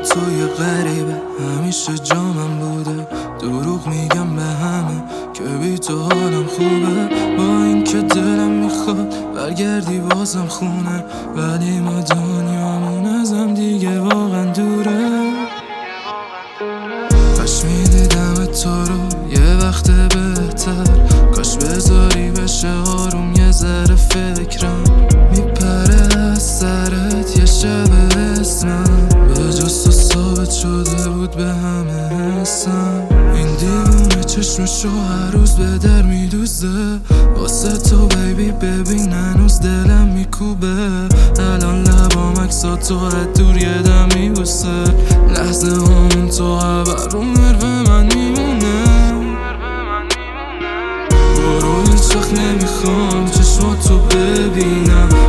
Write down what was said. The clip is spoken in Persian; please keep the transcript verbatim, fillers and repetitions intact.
توی غریبه همیشه جامم بوده. دروغ میگم به همه که بی تو حالم خوبه، با اینکه دلم میخواد برگردی بازم خونه، ولی ما دنیامون ازم دیگه واقعا دوره. کاش میدیدم تو رو یه وقت بهتر، کاش بذاری بشه آروم یه ذره فکرم میپره از سرت یه شب اسمم، به جز تو ثابت شده بود به همه حسم. این دیوونه چشمشو هر روز به در میدوزه، واسه تو بیبی ببین هنوز دلم میکوبه. الان لبام عکساتو از دور یه دم میبوسه، لحظه همون تو خبر رو مرو من میمونه. برو هیچ وقت نمیخوام چشماتو ببینم،